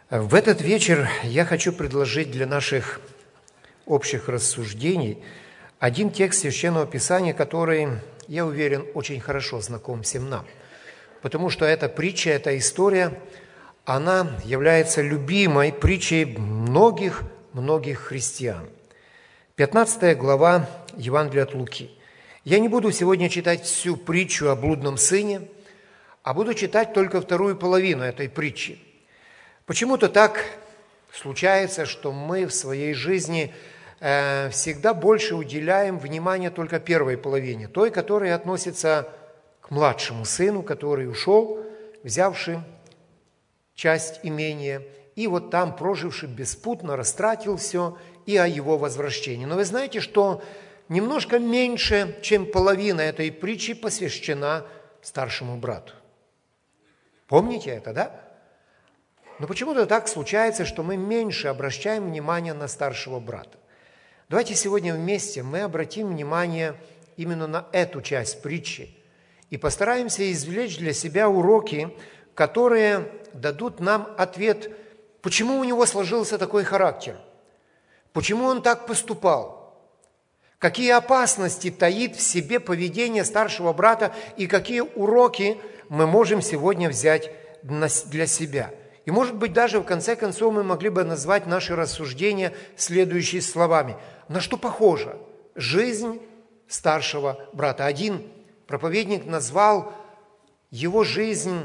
В этот вечер я хочу предложить для наших общих рассуждений один текст Священного Писания, который, я уверен, очень хорошо знаком всем нам. Потому что эта притча, эта история, она является любимой притчей многих христиан. 15 глава Евангелия от Луки. Я не буду сегодня читать всю притчу о блудном сыне, а буду читать только вторую половину этой притчи. Почему-то так случается, что мы в своей жизни всегда больше уделяем внимание только первой половине, той, которая относится к младшему сыну, который ушел, взявший часть имения, и вот там, проживший беспутно, растратил все, и о его возвращении. Но вы знаете, что немножко меньше, чем половина этой притчи посвящена старшему брату. Помните это, да? Но почему-то так случается, что мы меньше обращаем внимание на старшего брата. Давайте сегодня вместе мы обратим внимание именно на эту часть притчи и постараемся извлечь для себя уроки, которые дадут нам ответ, почему у него сложился такой характер, почему он так поступал, какие опасности таит в себе поведение старшего брата и какие уроки мы можем сегодня взять для себя. И, может быть, даже в конце концов мы могли бы назвать наши рассуждения следующими словами. На что похожа жизнь старшего брата? Один проповедник назвал его жизнь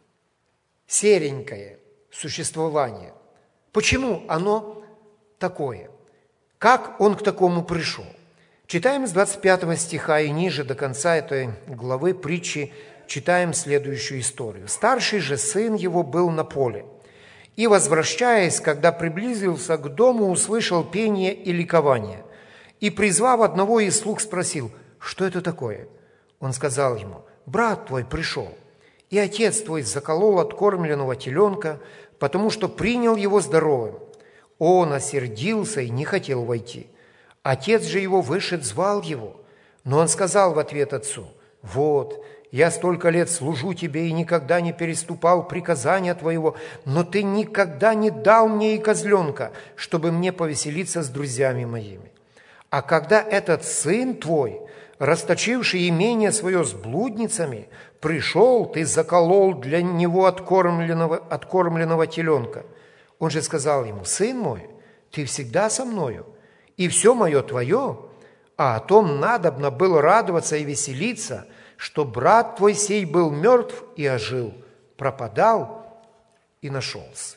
серенькое существование. Почему оно такое? Как он к такому пришел? Читаем с 25 стиха и ниже до конца этой главы притчи, читаем следующую историю. «Старший же сын его был на поле, и, возвращаясь, когда приблизился к дому, услышал пение и ликование, и, призвав одного из слуг, спросил, что это такое? Он сказал ему, брат твой пришел, и отец твой заколол откормленного теленка, потому что принял его здоровым. Он осердился и не хотел войти. Отец же его вышед, звал его, но он сказал в ответ отцу, вот, я столько лет служу тебе и никогда не переступал приказания твоего, но ты никогда не дал мне и козленка, чтобы мне повеселиться с друзьями моими. А когда этот сын твой, расточивший имение свое с блудницами, пришел, ты заколол для него откормленного теленка. Он же сказал ему, сын мой, ты всегда со мною, и все мое твое, а о том надобно было радоваться и веселиться, что брат твой сей был мертв и ожил, пропадал и нашелся».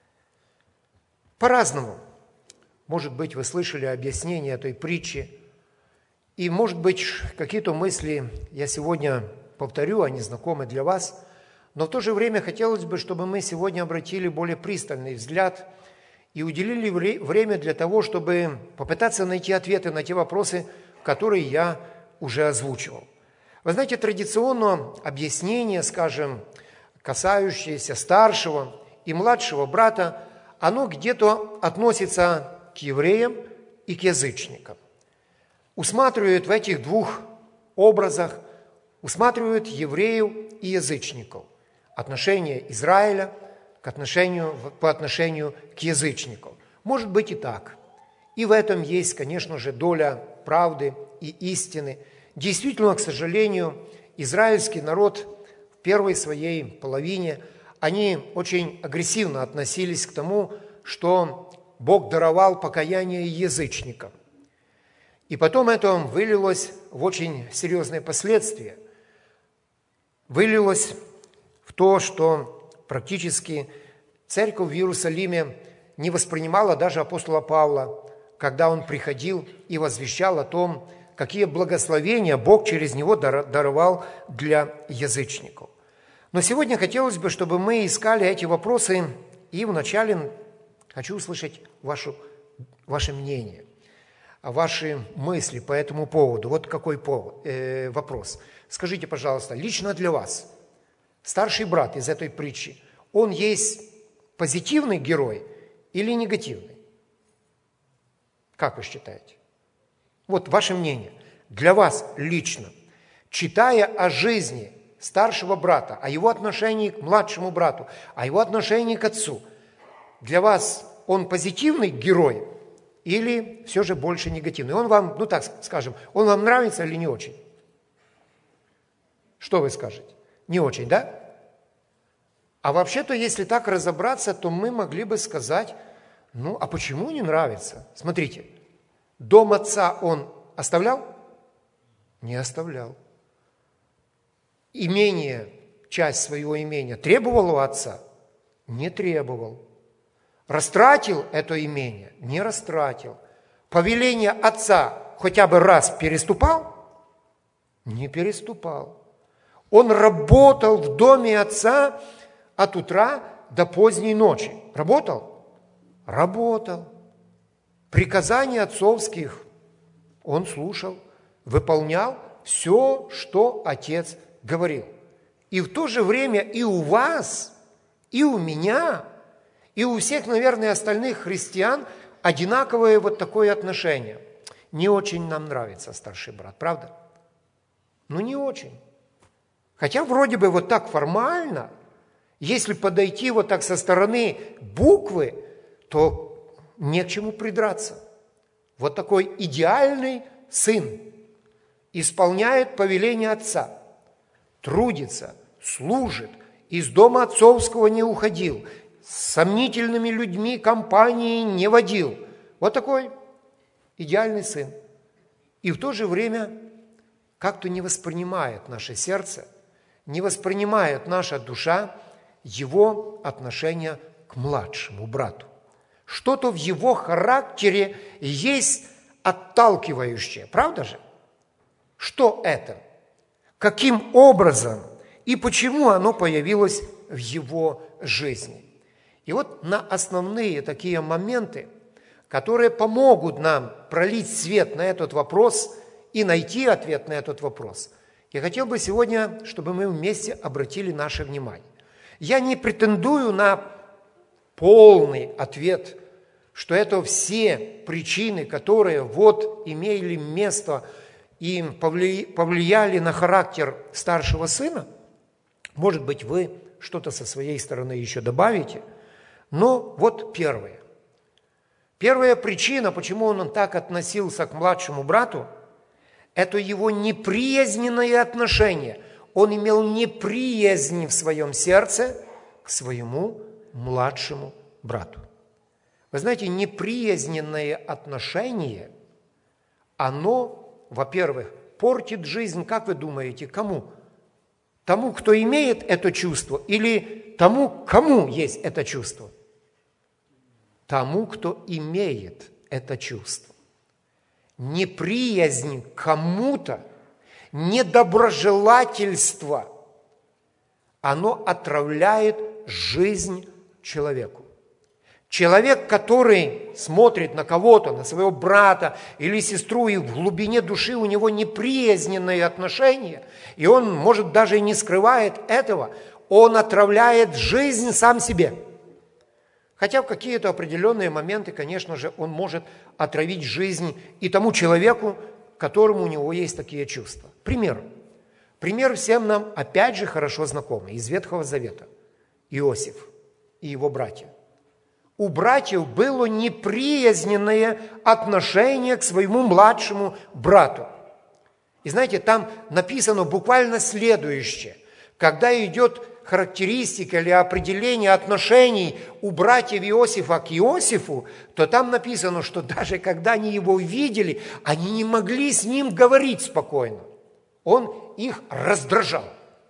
По-разному. Может быть, вы слышали объяснение этой притчи, и, может быть, какие-то мысли я сегодня повторю, они знакомы для вас, но в то же время хотелось бы, чтобы мы сегодня обратили более пристальный взгляд и уделили время для того, чтобы попытаться найти ответы на те вопросы, которые я уже озвучивал. Вы знаете, традиционно объяснение, скажем, касающееся старшего и младшего брата, оно где-то относится к евреям и к язычникам. Усматривают в этих двух образах, усматривают евреев и язычников. Отношение Израиля по отношению к язычникам. Может быть и так. И в этом есть, конечно же, доля правды и истины. Действительно, к сожалению, израильский народ в первой своей половине, они очень агрессивно относились к тому, что Бог даровал покаяние язычникам. И потом это вылилось в очень серьезные последствия. Вылилось в то, что практически церковь в Иерусалиме не воспринимала даже апостола Павла, когда он приходил и возвещал о том, какие благословения Бог через него даровал для язычников. Но сегодня хотелось бы, чтобы мы искали эти вопросы, и вначале хочу услышать ваше мнение, ваши мысли по этому поводу. Вот какой вопрос. Скажите, пожалуйста, лично для вас, старший брат из этой притчи, он есть позитивный герой или негативный? Как вы считаете? Вот ваше мнение. Для вас лично, читая о жизни старшего брата, о его отношении к младшему брату, о его отношении к отцу, Для вас он позитивный герой или все же больше негативный? Он вам, ну так скажем, он вам нравится или не очень? Что вы скажете? Не очень, да? А вообще-то, если так разобраться, то мы могли бы сказать, ну, а почему не нравится? Смотрите, дом отца он оставлял? Не оставлял. Имение, часть своего имения требовал у отца? Не требовал. Растратил это имение? Не растратил. Повеление отца хотя бы раз переступал? Не переступал. Он работал в доме отца от утра до поздней ночи. Работал? Работал. Приказания отцовских он слушал, выполнял все, что отец говорил. И в то же время и у вас, и у меня, и у всех, наверное, остальных христиан одинаковое вот такое отношение. Не очень нам нравится старший брат, правда? Ну, не очень. Хотя вроде бы вот так формально, если подойти вот так со стороны буквы, то не к чему придраться. Вот такой идеальный сын исполняет повеление отца, трудится, служит, из дома отцовского не уходил, с сомнительными людьми компании не водил. Вот такой идеальный сын. И в то же время как-то не воспринимает наше сердце, не воспринимает наша душа его отношение к младшему брату. Что-то в его характере есть отталкивающее, правда же? Что это? Каким образом и почему оно появилось в его жизни? И вот на основные такие моменты, которые помогут нам пролить свет на этот вопрос и найти ответ на этот вопрос, я хотел бы сегодня, чтобы мы вместе обратили наше внимание. Я не претендую на полный ответ, что это все причины, которые вот имели место и повлияли на характер старшего сына. Может быть, вы что-то со своей стороны еще добавите. Но вот первое. Первая причина, почему он так относился к младшему брату, это его неприязненное отношение. Он имел неприязнь в своем сердце к своему младшему брату. Вы знаете, неприязненное отношение, оно, во-первых, портит жизнь, как вы думаете, кому? Тому, кто имеет это чувство, или тому, кому есть это чувство? Тому, кто имеет это чувство. Неприязнь к кому-то, недоброжелательство, оно отравляет жизнь человеку. Человек, который смотрит на кого-то, на своего брата или сестру, и в глубине души у него неприязненные отношения, и он, может, даже и не скрывает этого, он отравляет жизнь сам себе. Хотя в какие-то определенные моменты, конечно же, он может отравить жизнь и тому человеку, которому у него есть такие чувства. Пример. Пример всем нам, опять же, хорошо знакомый, из Ветхого Завета. Иосиф и его братья. У братьев было неприязненное отношение к своему младшему брату. И знаете, там написано буквально следующее. Когда идет характеристика или определение отношений у братьев Иосифа к Иосифу, то там написано, что даже когда они его видели, они не могли с ним говорить спокойно. Он их раздражал.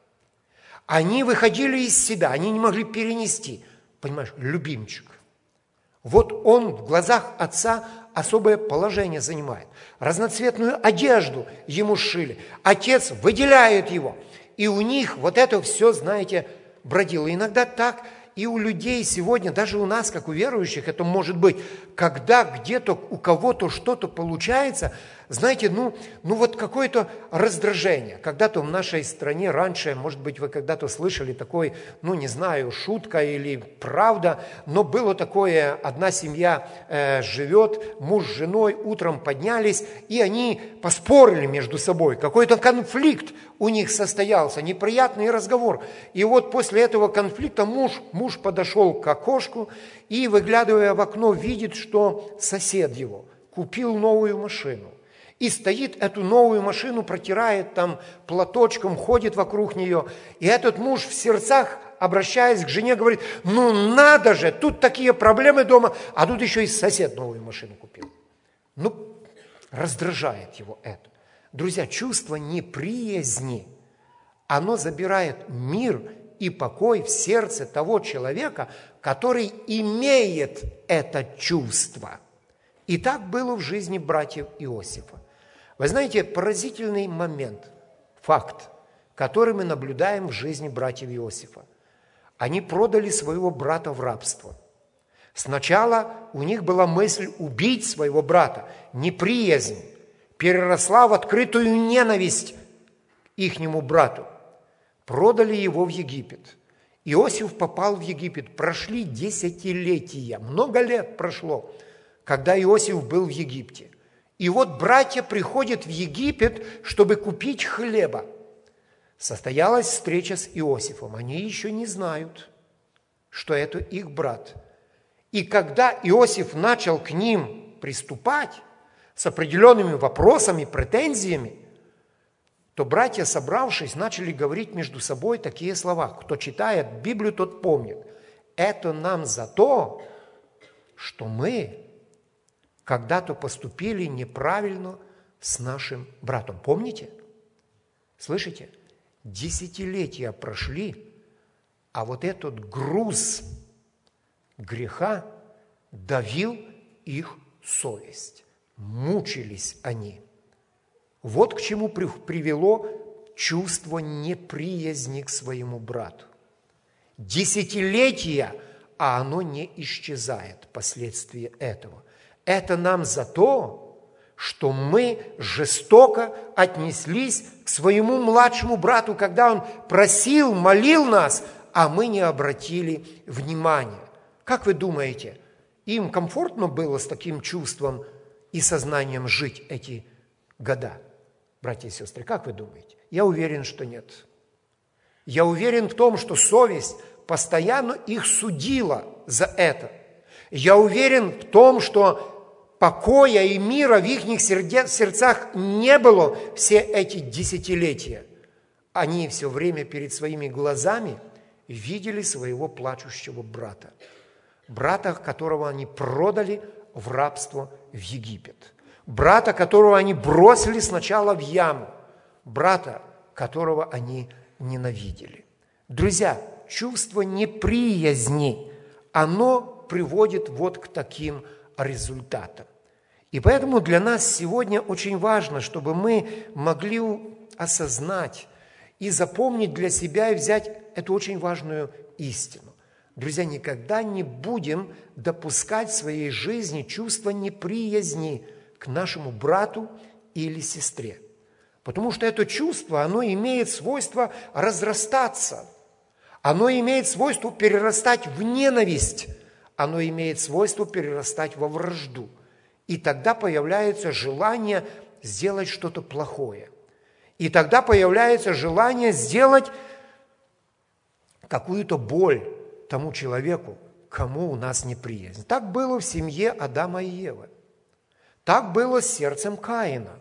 Они выходили из себя, они не могли перенести. Понимаешь, любимчик. Вот он в глазах отца особое положение занимает. Разноцветную одежду ему сшили. Отец выделяет его. И у них вот это все, знаете, бродило. Иногда так и у людей сегодня, даже у нас, как у верующих, это может быть, когда где-то у кого-то что-то получается, знаете, вот какое-то раздражение. Когда-то в нашей стране раньше, может быть, вы когда-то слышали такой, не знаю, шутка или правда, но было такое, одна семья живет, муж с женой утром поднялись, и они поспорили между собой. Какой-то конфликт у них состоялся, неприятный разговор. И вот после этого конфликта муж подошел к окошку и, выглядывая в окно, видит, что сосед его купил новую машину. И стоит, эту новую машину протирает там платочком, ходит вокруг нее. И этот муж в сердцах, обращаясь к жене, говорит: надо же, тут такие проблемы дома, а тут еще и сосед новую машину купил. Раздражает его это. Друзья, чувство неприязни, оно забирает мир и покой в сердце того человека, который имеет это чувство. И так было в жизни братьев Иосифа. Вы знаете, поразительный момент, факт, который мы наблюдаем в жизни братьев Иосифа. Они продали своего брата в рабство. Сначала у них была мысль убить своего брата. Неприязнь переросла в открытую ненависть к ихнему брату. Продали его в Египет. Иосиф попал в Египет. Прошли десятилетия, много лет прошло, когда Иосиф был в Египте. И вот братья приходят в Египет, чтобы купить хлеба. Состоялась встреча с Иосифом. Они еще не знают, что это их брат. И когда Иосиф начал к ним приступать с определенными вопросами, претензиями, то братья, собравшись, начали говорить между собой такие слова. Кто читает Библию, тот помнит. Это нам за то, что мы когда-то поступили неправильно с нашим братом. Помните? Слышите? Десятилетия прошли, а вот этот груз греха давил их совесть. Мучились они. Вот к чему привело чувство неприязни к своему брату. Десятилетия, а оно не исчезает, последствия этого. Это нам за то, что мы жестоко отнеслись к своему младшему брату, когда он просил, молил нас, а мы не обратили внимания. Как вы думаете, им комфортно было с таким чувством и сознанием жить эти года? Братья и сестры, как вы думаете? Я уверен, что нет. Я уверен в том, что совесть постоянно их судила за это. Я уверен в том, что покоя и мира в их сердцах не было все эти десятилетия. Они все время перед своими глазами видели своего плачущего брата. Брата, которого они продали в рабство в Египет. Брата, которого они бросили сначала в яму. Брата, которого они ненавидели. Друзья, чувство неприязни, оно приводит вот к таким результатам. И поэтому для нас сегодня очень важно, чтобы мы могли осознать и запомнить для себя и взять эту очень важную истину. Друзья, никогда не будем допускать в своей жизни чувство неприязни к нашему брату или сестре. Потому что это чувство, оно имеет свойство разрастаться. Оно имеет свойство перерастать в ненависть. Оно имеет свойство перерастать во вражду. И тогда появляется желание сделать что-то плохое. И тогда появляется желание сделать какую-то боль тому человеку, кому у нас неприязнь. Так было в семье Адама и Евы. Так было с сердцем Каина.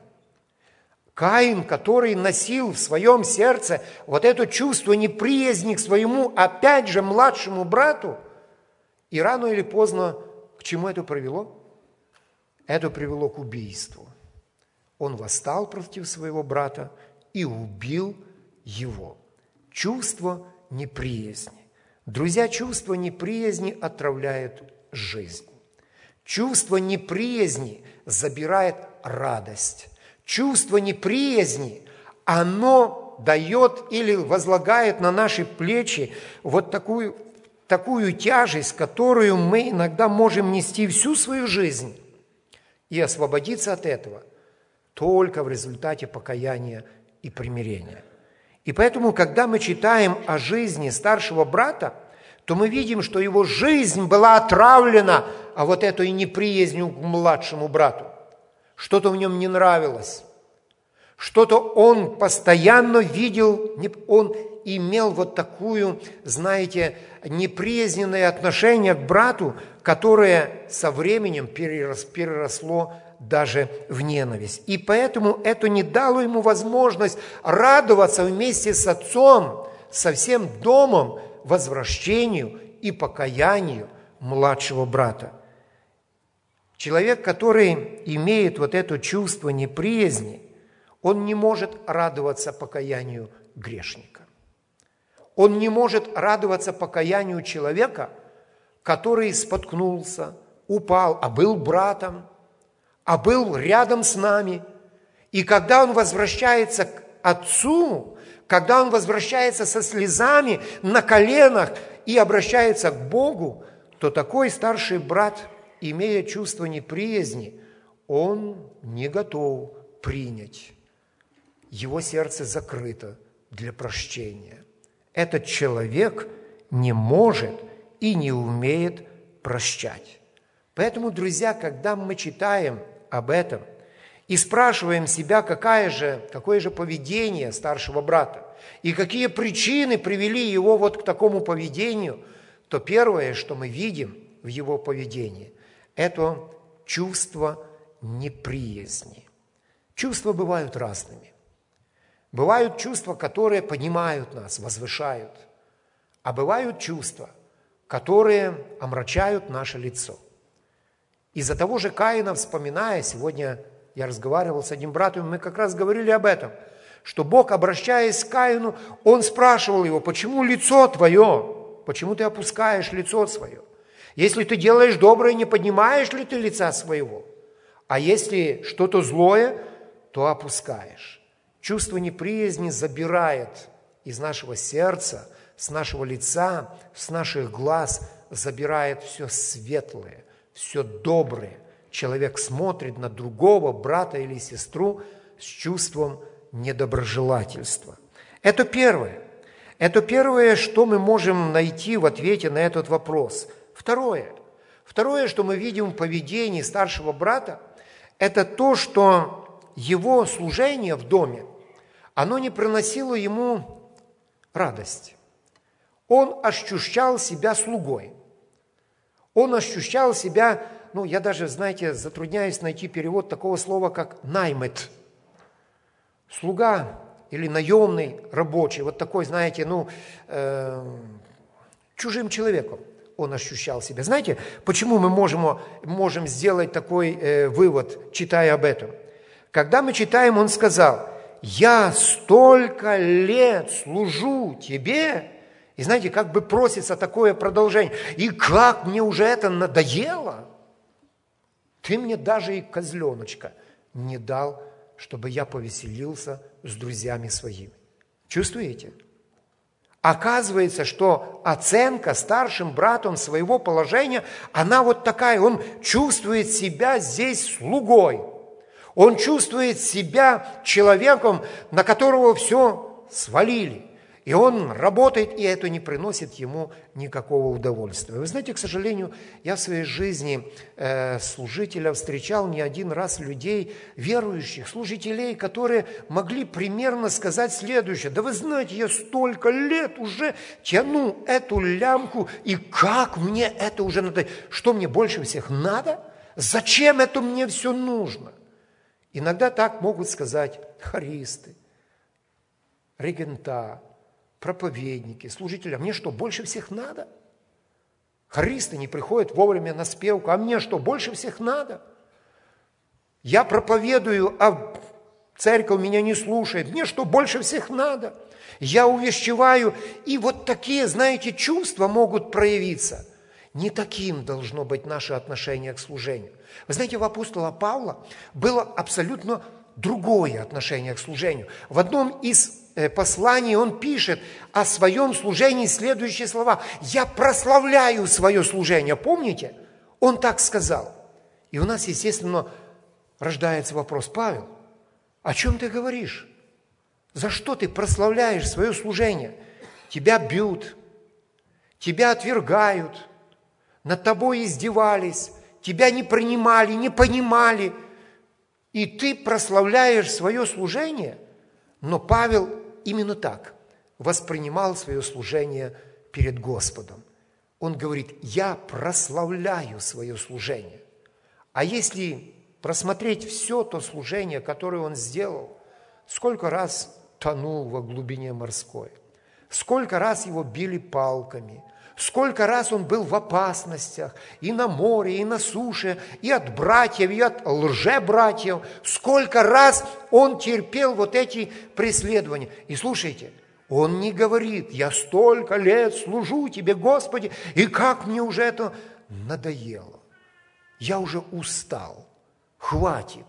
Каин, который носил в своем сердце вот это чувство неприязни к своему, опять же, младшему брату, и рано или поздно к чему это привело? Это привело к убийству. Он восстал против своего брата и убил его. Чувство неприязни. Друзья, чувство неприязни отравляет жизнь. Чувство неприязни забирает радость. Чувство неприязни, оно дает или возлагает на наши плечи вот такую тяжесть, которую мы иногда можем нести всю свою жизнь. И освободиться от этого только в результате покаяния и примирения. И поэтому, когда мы читаем о жизни старшего брата, то мы видим, что его жизнь была отравлена вот этой неприязнью к младшему брату. Что-то в нем не нравилось. Что-то он постоянно видел, он имел вот такую, знаете, неприязненное отношение к брату, которое со временем переросло даже в ненависть. И поэтому это не дало ему возможность радоваться вместе с отцом, со всем домом, возвращению и покаянию младшего брата. Человек, который имеет вот это чувство неприязни, он не может радоваться покаянию грешника. Он не может радоваться покаянию человека, который споткнулся, упал, а был братом, а был рядом с нами. И когда он возвращается к отцу, когда он возвращается со слезами на коленах и обращается к Богу, то такой старший брат, имея чувство неприязни, он не готов принять. Его сердце закрыто для прощения. Этот человек не может и не умеет прощать. Поэтому, друзья, когда мы читаем об этом и спрашиваем себя, какое же поведение старшего брата и какие причины привели его вот к такому поведению, то первое, что мы видим в его поведении, это чувство неприязни. Чувства бывают разными. Бывают чувства, которые поднимают нас, возвышают, а бывают чувства, которые омрачают наше лицо. Из-за того же Каина, вспоминая, сегодня я разговаривал с одним братом, мы как раз говорили об этом, что Бог, обращаясь к Каину, Он спрашивал его: почему лицо твое, почему ты опускаешь лицо свое? Если ты делаешь доброе, не поднимаешь ли ты лица своего? А если что-то злое, то опускаешь. Чувство неприязни забирает из нашего сердца, с нашего лица, с наших глаз, забирает все светлое, все доброе. Человек смотрит на другого брата или сестру с чувством недоброжелательства. Это первое. Это первое, что мы можем найти в ответе на этот вопрос. Второе, что мы видим в поведении старшего брата, это то, что его служение в доме, оно не приносило ему радость. Он ощущал себя слугой. Он ощущал себя, я даже, знаете, затрудняюсь найти перевод такого слова, как наймет. Слуга или наемный рабочий, вот такой, знаете, чужим человеком он ощущал себя. Знаете, почему мы можем сделать такой вывод, читая об этом? Когда мы читаем, он сказал: «Я столько лет служу тебе». И знаете, как бы просится такое продолжение. И как мне уже это надоело. Ты мне даже и козленочка не дал, чтобы я повеселился с друзьями своими. Чувствуете? Оказывается, что оценка старшим братом своего положения, она вот такая. Он чувствует себя здесь слугой. Он чувствует себя человеком, на которого все свалили. И он работает, и это не приносит ему никакого удовольствия. Вы знаете, к сожалению, я в своей жизни служителя встречал не один раз людей, верующих, служителей, которые могли примерно сказать следующее: да вы знаете, я столько лет уже тяну эту лямку, и как мне это уже надо? Что мне больше всех надо? Зачем это мне все нужно? Иногда так могут сказать хористы, регента, проповедники, служители. А мне что, больше всех надо? Хористы не приходят вовремя на спевку. А мне что, больше всех надо? Я проповедую, а церковь меня не слушает. Мне что, больше всех надо? Я увещеваю. И вот такие, знаете, чувства могут проявиться. Не таким должно быть наше отношение к служению. Вы знаете, у апостола Павла было абсолютно другое отношение к служению. В одном из посланий он пишет о своем служении следующие слова: «Я прославляю свое служение». Помните? Он так сказал. И у нас, естественно, рождается вопрос: Павел, О чем ты говоришь? За что ты прославляешь свое служение? Тебя бьют, тебя отвергают, над тобой издевались, тебя не принимали, не понимали, и ты прославляешь свое служение? Но Павел именно так воспринимал свое служение перед Господом. Он говорит: я прославляю свое служение. А если просмотреть все то служение, которое он сделал, сколько раз тонул во глубине морской, сколько раз его били палками, сколько раз он был в опасностях и на море, и на суше, и от братьев, и от лжебратьев, сколько раз он терпел вот эти преследования. И слушайте, он не говорит: я столько лет служу тебе, Господи, и как мне уже это надоело. Я уже устал, хватит.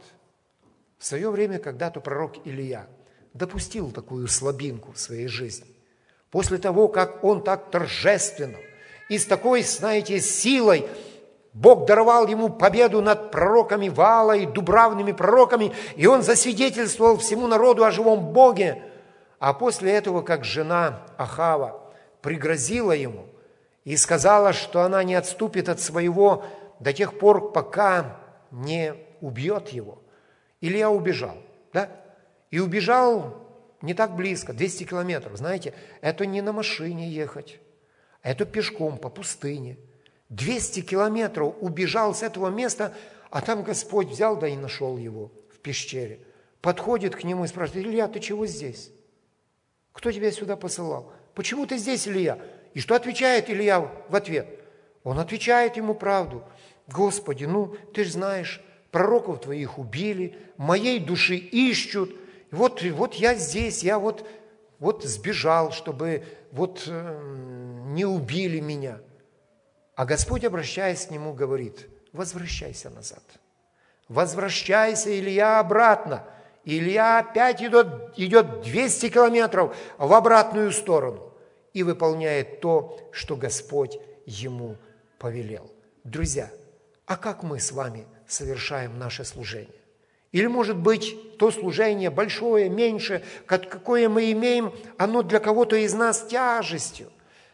В свое время когда-то пророк Илия допустил такую слабинку в своей жизни. После того, как он так торжественно и с такой, знаете, силой Бог даровал ему победу над пророками Ваала и дубравными пророками, и он засвидетельствовал всему народу о живом Боге. А после этого, как жена Ахава пригрозила ему и сказала, что она не отступит от своего до тех пор, пока не убьет его, Илия убежал, да? И убежал не так близко, 200 километров. Знаете, это не на машине ехать, это пешком по пустыне. 200 километров убежал с этого места, а там Господь взял, да и нашел его в пещере. Подходит к нему и спрашивает: Илья, ты чего здесь? Кто тебя сюда посылал? Почему ты здесь, Илья? И что отвечает Илья в ответ? Он отвечает ему правду. Господи, ты же знаешь, пророков твоих убили, моей души ищут. Вот я здесь, я вот сбежал, чтобы не убили меня. А Господь, обращаясь к нему, говорит: возвращайся назад. Возвращайся, Илья, обратно. Илья опять идет 200 километров в обратную сторону и выполняет то, что Господь ему повелел. Друзья, а как мы с вами совершаем наше служение? Или, может быть, то служение большое, меньше, какое мы имеем, оно для кого-то из нас тяжестью.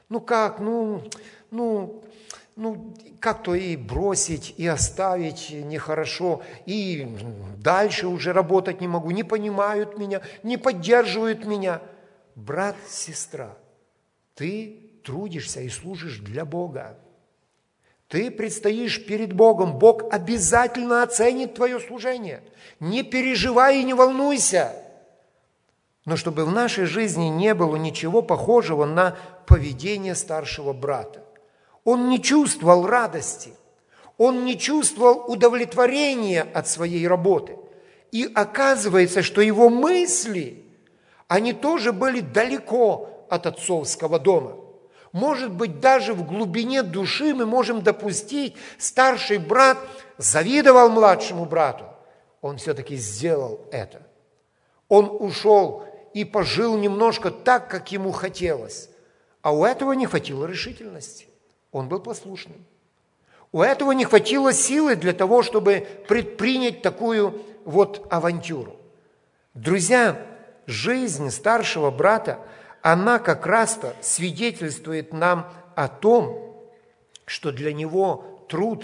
Как-то и бросить, и оставить нехорошо, и дальше уже работать не могу, не понимают меня, не поддерживают меня. Брат, сестра, ты трудишься и служишь для Бога. Ты предстоишь перед Богом, Бог обязательно оценит твое служение. Не переживай и не волнуйся. Но чтобы в нашей жизни не было ничего похожего на поведение старшего брата. Он не чувствовал радости, он не чувствовал удовлетворения от своей работы. И оказывается, что его мысли, они тоже были далеко от отцовского дома. Может быть, даже в глубине души мы можем допустить, старший брат завидовал младшему брату. Он все-таки сделал это. Он ушел и пожил немножко так, как ему хотелось. А у этого не хватило решительности. Он был послушным. У этого не хватило силы для того, чтобы предпринять такую авантюру. Друзья, жизнь старшего брата, она как раз-то свидетельствует нам о том, что для него труд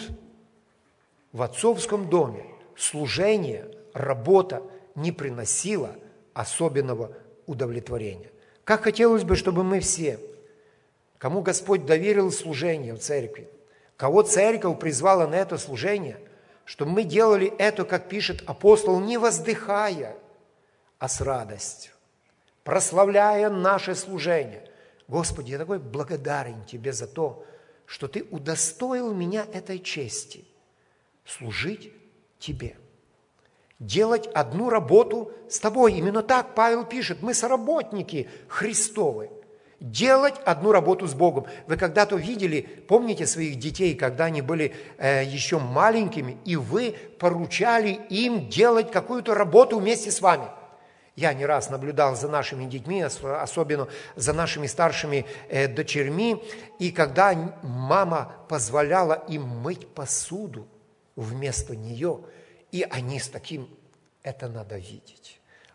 в отцовском доме, служение, работа не приносила особенного удовлетворения. Как хотелось бы, чтобы мы все, кому Господь доверил служение в церкви, кого церковь призвала на это служение, чтобы мы делали это, как пишет апостол, не воздыхая, а с радостью, прославляя наше служение. Господи, я такой благодарен Тебе за то, что Ты удостоил меня этой чести служить Тебе. Делать одну работу с Тобой. Именно так Павел пишет. Мы соработники Христовы. Делать одну работу с Богом. Вы когда-то видели, помните своих детей, когда они были еще маленькими, и вы поручали им делать какую-то работу вместе с вами? Я не раз наблюдал за нашими детьми, особенно за нашими старшими дочерьми, и когда мама позволяла им мыть посуду вместо нее, и они с таким, это надо видеть.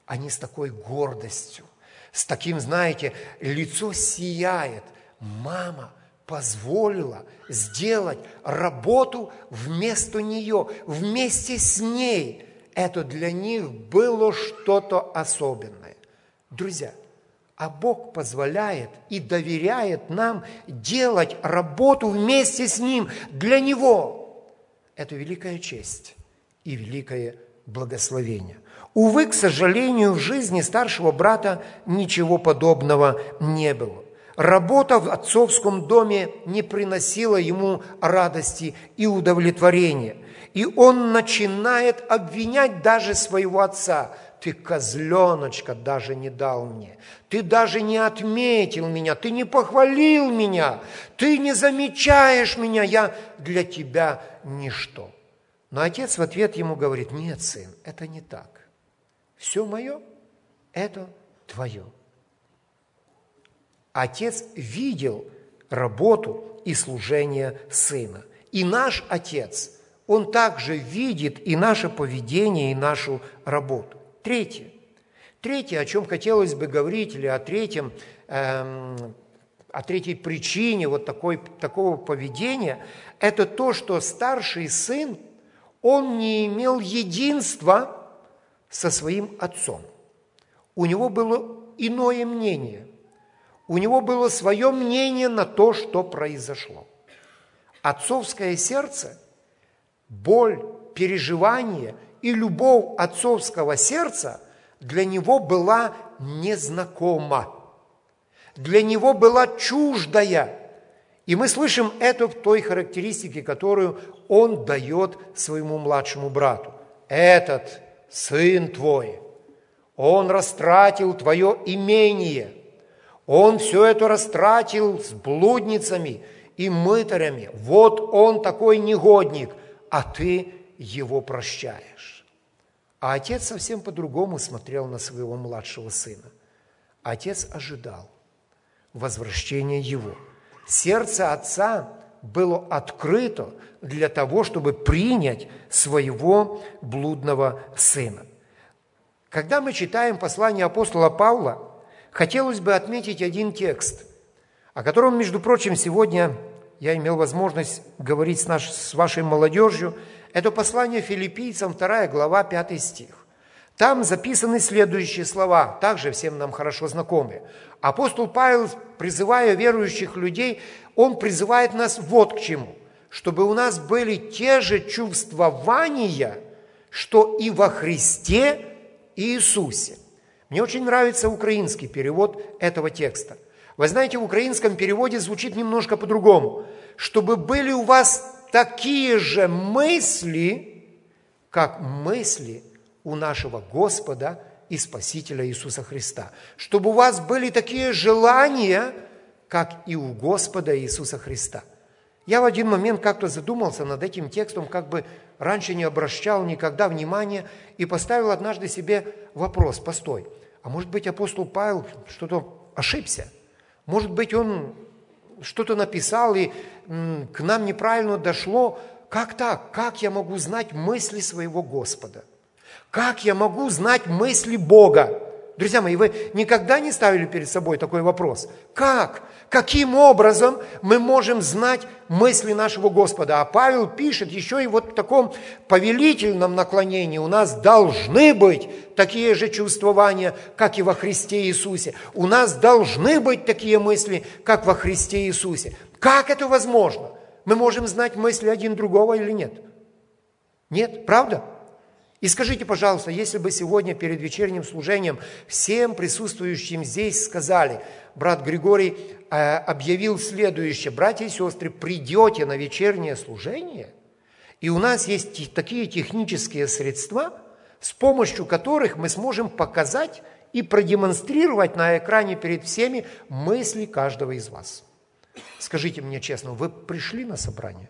они с такой гордостью, с таким, знаете, лицо сияет. Мама позволила сделать работу вместо нее, вместе с ней. Это для них было что-то особенное. Друзья, а Бог позволяет и доверяет нам делать работу вместе с Ним, для Него. Это великая честь и великое благословение. Увы, к сожалению, в жизни старшего брата ничего подобного не было. Работа в отцовском доме не приносила ему радости и удовлетворения. И он начинает обвинять даже своего отца. Ты козленочка даже не дал мне, ты даже не отметил меня, ты не похвалил меня, ты не замечаешь меня, я для тебя ничто. Но отец в ответ ему говорит: нет, сын, это не так. Все мое – это твое. Отец видел работу и служение сына. И наш отец, он также видит и наше поведение, и нашу работу. Третье, о чем хотелось бы говорить, или о третьей причине вот такого поведения, это то, что старший сын, он не имел единства со своим отцом. У него было иное мнение. У него было свое мнение на то, что произошло. Отцовское сердце, боль, переживание и любовь отцовского сердца для него была незнакома. Для него была чуждая. И мы слышим это в той характеристике, которую он дает своему младшему брату. Этот сын твой, он растратил твое имение. Он все это растратил с блудницами и мытарями. Вот он такой негодник, а ты его прощаешь. А отец совсем по-другому смотрел на своего младшего сына. Отец ожидал возвращения его. Сердце отца было открыто для того, чтобы принять своего блудного сына. Когда мы читаем послание апостола Павла, хотелось бы отметить один текст, о котором, между прочим, сегодня я имел возможность говорить с вашей молодежью. Это послание филиппийцам, 2 глава, 5 стих. Там записаны следующие слова, также всем нам хорошо знакомые. Апостол Павел, призывая верующих людей, он призывает нас вот к чему. Чтобы у нас были те же чувствования, что и во Христе Иисусе. Мне очень нравится украинский перевод этого текста. Вы знаете, в украинском переводе звучит немножко по-другому. Чтобы были у вас такие же мысли, как мысли у нашего Господа и Спасителя Иисуса Христа. Чтобы у вас были такие желания, как и у Господа Иисуса Христа. Я в один момент как-то задумался над этим текстом, как бы раньше не обращал никогда внимания, и поставил однажды себе вопрос: постой, а может быть апостол Павел что-то ошибся? Может быть, он что-то написал, и к нам неправильно дошло. Как так? Как я могу знать мысли своего Господа? Как я могу знать мысли Бога? Друзья мои, вы никогда не ставили перед собой такой вопрос? Как? Каким образом мы можем знать мысли нашего Господа? А Павел пишет еще и вот в таком повелительном наклонении: у нас должны быть такие же чувствования, как и во Христе Иисусе. У нас должны быть такие мысли, как во Христе Иисусе. Как это возможно? Мы можем знать мысли один другого или нет? Нет, правда? И скажите, пожалуйста, если бы сегодня перед вечерним служением всем присутствующим здесь сказали: брат Григорий объявил следующее: братья и сестры, придете на вечернее служение, и у нас есть такие технические средства, с помощью которых мы сможем показать и продемонстрировать на экране перед всеми мысли каждого из вас. Скажите мне честно, вы пришли на собрание?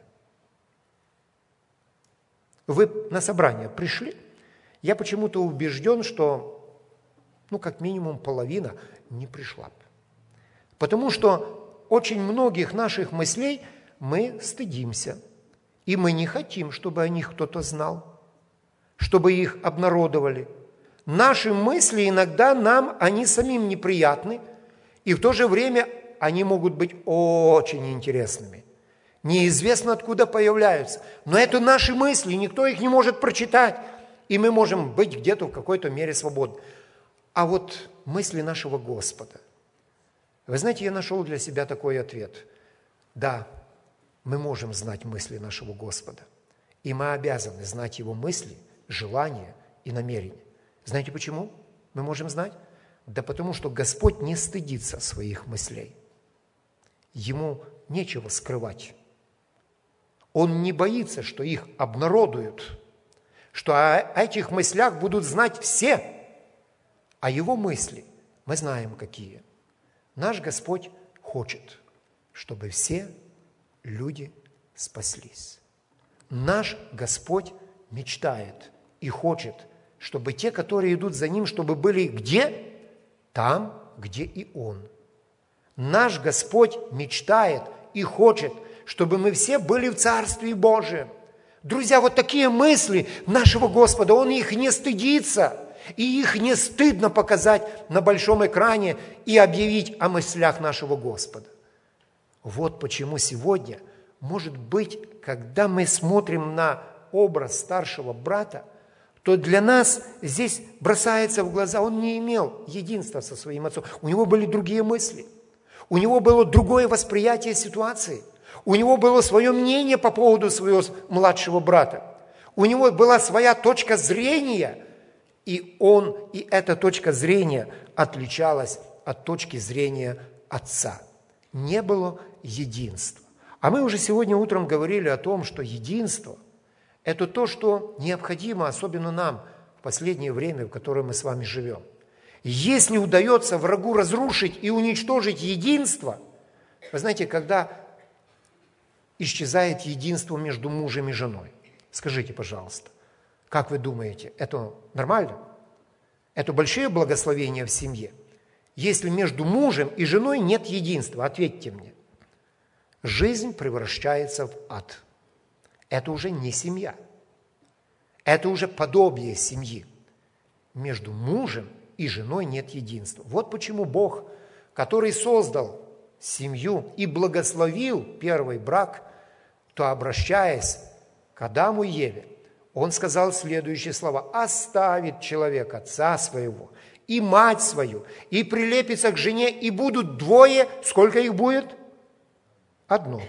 Вы на собрание пришли? Я почему-то убежден, что, как минимум половина не пришла. Потому что очень многих наших мыслей мы стыдимся. И мы не хотим, чтобы о них кто-то знал, чтобы их обнародовали. Наши мысли иногда они самим неприятны, и в то же время они могут быть очень интересными. Неизвестно, откуда появляются. Но это наши мысли, никто их не может прочитать. И мы можем быть где-то в какой-то мере свободны. А вот мысли нашего Господа. Вы знаете, я нашел для себя такой ответ. Да, мы можем знать мысли нашего Господа. И мы обязаны знать Его мысли, желания и намерения. Знаете почему мы можем знать? Да потому что Господь не стыдится своих мыслей. Ему нечего скрывать. Он не боится, что их обнародуют, что о этих мыслях будут знать все. А Его мысли мы знаем какие. Наш Господь хочет, чтобы все люди спаслись. Наш Господь мечтает и хочет, чтобы те, которые идут за Ним, чтобы были где? Там, где и Он. Наш Господь мечтает и хочет, чтобы мы все были в Царстве Божьем. Друзья, вот такие мысли нашего Господа, Он их не стыдится, и их не стыдно показать на большом экране и объявить о мыслях нашего Господа. Вот почему сегодня, может быть, когда мы смотрим на образ старшего брата, то для нас здесь бросается в глаза, он не имел единства со своим отцом, у него были другие мысли, у него было другое восприятие ситуации. У него было свое мнение по поводу своего младшего брата. У него была своя точка зрения, и эта точка зрения отличалась от точки зрения отца. Не было единства. А мы уже сегодня утром говорили о том, что единство – это то, что необходимо, особенно нам в последнее время, в котором мы с вами живем. Если удается врагу разрушить и уничтожить единство, вы знаете, когда исчезает единство между мужем и женой. Скажите, пожалуйста, как вы думаете, это нормально? Это большие благословения в семье? Если между мужем и женой нет единства, ответьте мне. Жизнь превращается в ад. Это уже не семья. Это уже подобие семьи. Между мужем и женой нет единства. Вот почему Бог, который создал семью и благословил первый брак, то, обращаясь к Адаму и Еве, он сказал следующие слова: «Оставит человек отца своего и мать свою, и прилепится к жене, и будут двое». Сколько их будет? Одно.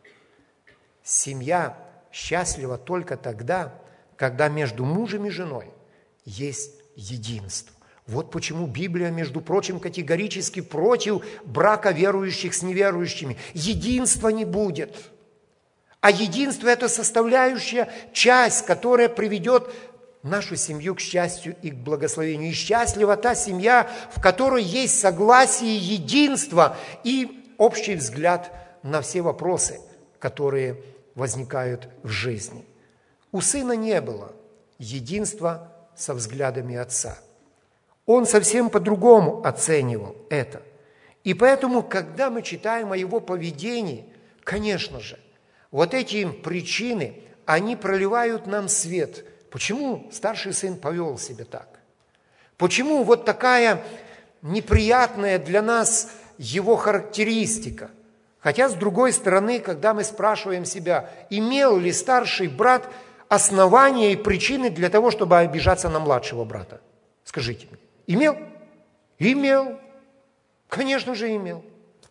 Семья счастлива только тогда, когда между мужем и женой есть единство. Вот почему Библия, между прочим, категорически против брака верующих с неверующими. Единства не будет. А единство – это составляющая часть, которая приведет нашу семью к счастью и к благословению. И счастлива та семья, в которой есть согласие, единство и общий взгляд на все вопросы, которые возникают в жизни. У сына не было единства со взглядами отца. Он совсем по-другому оценивал это. И поэтому, когда мы читаем о его поведении, конечно же, вот эти причины, они проливают нам свет. Почему старший сын повел себя так? Почему вот такая неприятная для нас его характеристика? Хотя, с другой стороны, когда мы спрашиваем себя, имел ли старший брат основания и причины для того, чтобы обижаться на младшего брата? Скажите мне. Имел? Имел. Конечно же, имел.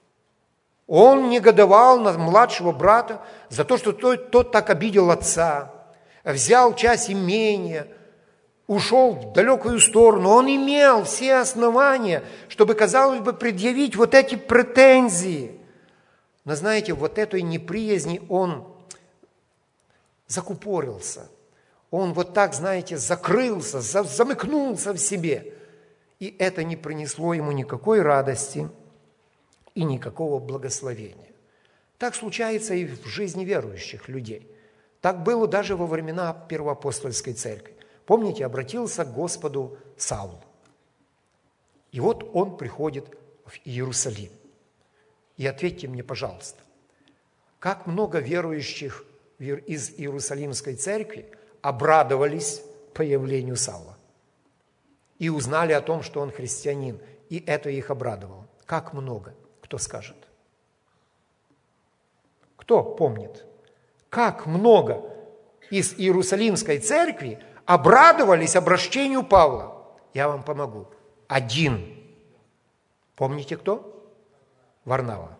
Он негодовал на младшего брата за то, что тот так обидел отца, взял часть имения, ушел в далекую сторону. Он имел все основания, чтобы, казалось бы, предъявить вот эти претензии. Но знаете, вот этой неприязни он закупорился. Он вот так, знаете, закрылся, замыкнулся в себе. И это не принесло ему никакой радости и никакого благословения. Так случается и в жизни верующих людей. Так было даже во времена Первоапостольской церкви. Помните, обратился к Господу Саул. И вот он приходит в Иерусалим. И ответьте мне, пожалуйста, как много верующих из Иерусалимской церкви обрадовались появлению Саула? и узнали о том, что он христианин, и это их обрадовало. Как много? Кто скажет? Кто помнит? Как много из Иерусалимской церкви обрадовались обращению Павла? Я вам помогу. Один. Помните кто? Варнава.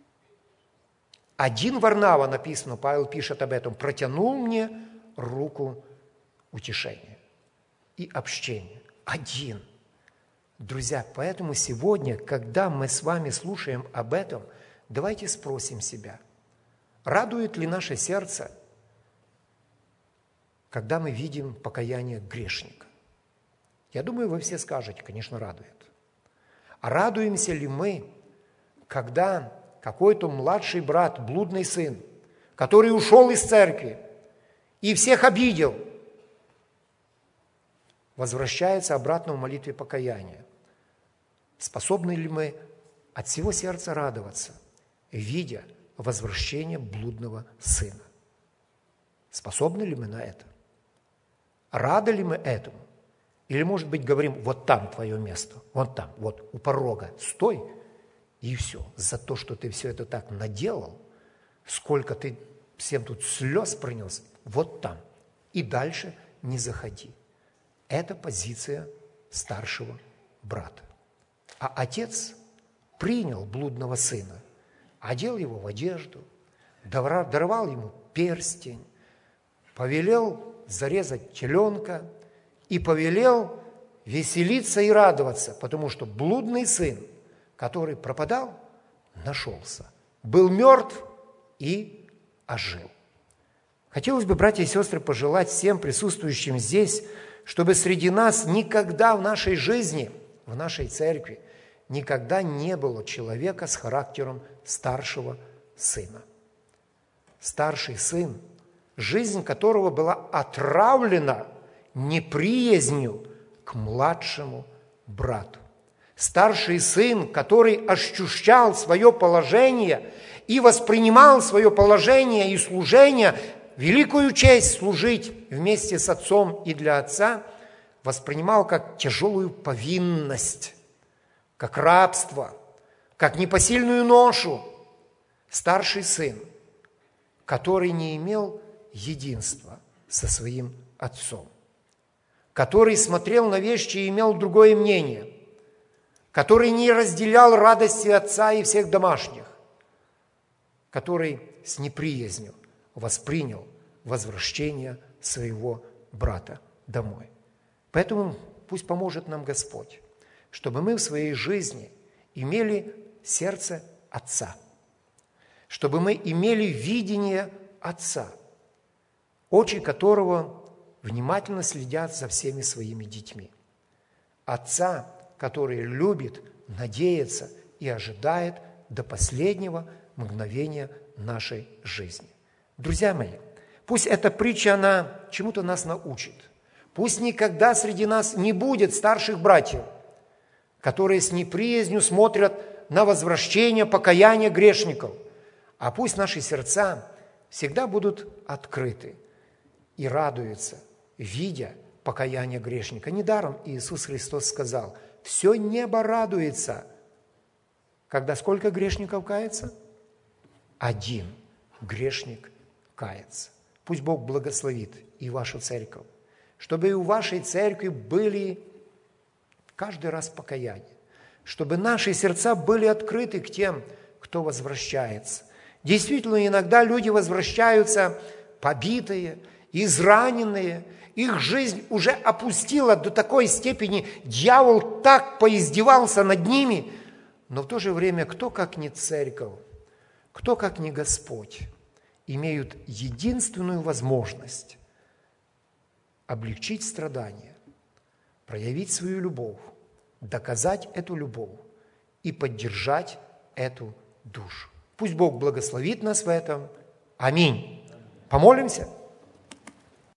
Один Варнава, написано, Павел пишет об этом, протянул мне руку утешения и общения. Один. Друзья, поэтому сегодня, когда мы с вами слушаем об этом, давайте спросим себя, радует ли наше сердце, когда мы видим покаяние грешника? Я думаю, вы все скажете, конечно, радует. А радуемся ли мы, когда какой-то младший брат, блудный сын, который ушел из церкви и всех обидел, возвращается обратно в молитве покаяния? Способны ли мы от всего сердца радоваться, видя возвращение блудного сына? Способны ли мы на это? Рады ли мы этому? Или, может быть, говорим, вот там твое место, вон там, вот у порога, стой, и все. За то, что ты все это так наделал, сколько ты всем тут слез принес, вот там. И дальше не заходи. Это позиция старшего брата. А отец принял блудного сына, одел его в одежду, даровал ему перстень, повелел зарезать теленка и повелел веселиться и радоваться, потому что блудный сын, который пропадал, нашелся, был мертв и ожил. Хотелось бы, братья и сестры, пожелать всем присутствующим здесь, чтобы среди нас никогда в нашей жизни, в нашей церкви, никогда не было человека с характером старшего сына. Старший сын, жизнь которого была отравлена неприязнью к младшему брату. Старший сын, который ощущал свое положение и воспринимал свое положение и служение, великую честь служить вместе с отцом и для отца, воспринимал как тяжелую повинность, как рабство, как непосильную ношу. Старший сын, который не имел единства со своим отцом, который смотрел на вещи и имел другое мнение, который не разделял радости отца и всех домашних, который с неприязнью воспринял возвращение своего брата домой. Поэтому пусть поможет нам Господь, чтобы мы в своей жизни имели сердце Отца, чтобы мы имели видение Отца, очи которого внимательно следят за всеми своими детьми. Отца, который любит, надеется и ожидает до последнего мгновения нашей жизни. Друзья мои, пусть эта притча, она чему-то нас научит. Пусть никогда среди нас не будет старших братьев, которые с неприязнью смотрят на возвращение, покаяние грешников, а пусть наши сердца всегда будут открыты и радуются, видя покаяние грешника. Недаром Иисус Христос сказал, все небо радуется, когда сколько грешников кается? Один грешник кается. Пусть Бог благословит и вашу церковь, чтобы и у вашей церкви были каждый раз покаяние, чтобы наши сердца были открыты к тем, кто возвращается. Действительно, иногда люди возвращаются побитые, израненные, их жизнь уже опустила до такой степени, дьявол так поиздевался над ними, но в то же время кто, как не церковь, кто, как не Господь, имеют единственную возможность облегчить страдания, проявить свою любовь, доказать эту любовь и поддержать эту душу. Пусть Бог благословит нас в этом. Аминь. Помолимся?